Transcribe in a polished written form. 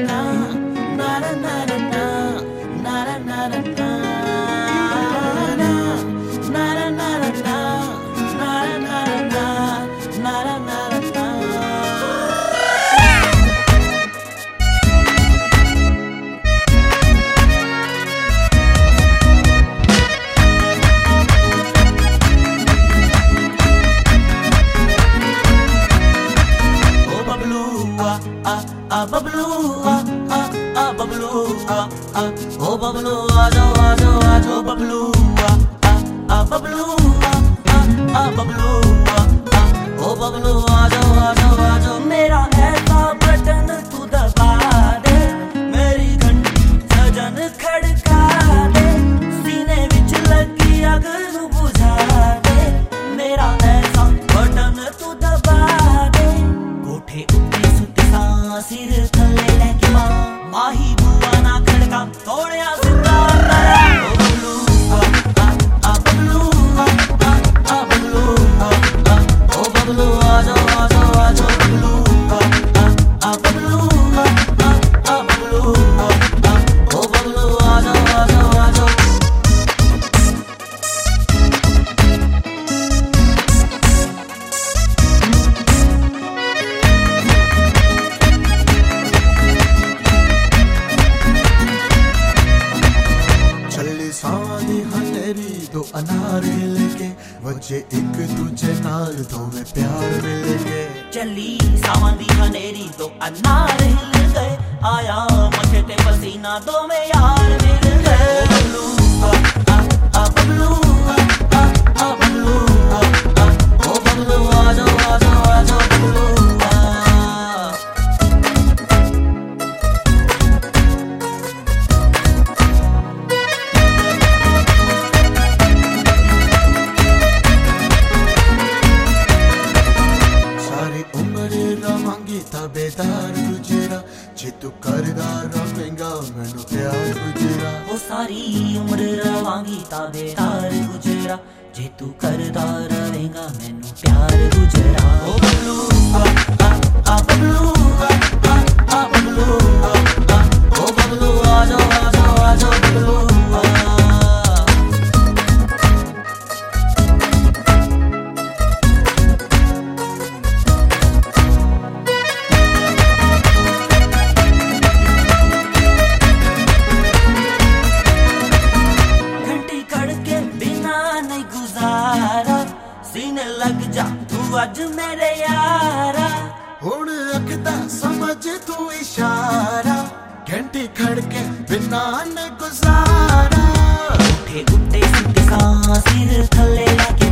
बबलू बबलू ओ बबलू आजो आजो आजो बबलू बबलू बबलू ओ बबलू आजो आजो आजो। मेरा ऐसा बटन तू दबा दे, मेरी घंटी सजन खड़का दे, सीने विच लगी अग नू बुझा दे। मेरा ऐसा बटन तू दबा दे, कोठे उत्ते सुत्ते सिर थले लेके माही बुआ ना खड़का तोड़िया सिद्धा ओ बबलू बबलू बबलू ओ बबलू आजो आजो आजो बबलू बबलू बबलू ओ बबलू आजो आजो आजो। सादी हनेरी दो अनार लेके वजे एक तुझे नाल दो में प्यार मिलेंगे। चली सावंदी हनेरी दो अनार हिल गए, आया मथे ते पसीना दो में यार मिल गए। बबलू बबलू बबलू ओ बबलू आजो आजो आजो बबलू। बेदार गुजरा जे तू करदार रवेंगा मैनू प्यार गुजरा। वो सारी उम्र रवांगी ताबेदार गुजरा, जे तू करदार रवेंगा मैनू प्यार गुजरा। ओ बबलू बबलू बबलू ओ बबलू आजो आजो आजो बबलू। सीने लग जा तू अज मेरे यारा, हुण रखदा समझ तू इशारा, घंटी खड़के बिना न गुजारा। उठे उठे सिर थले लगे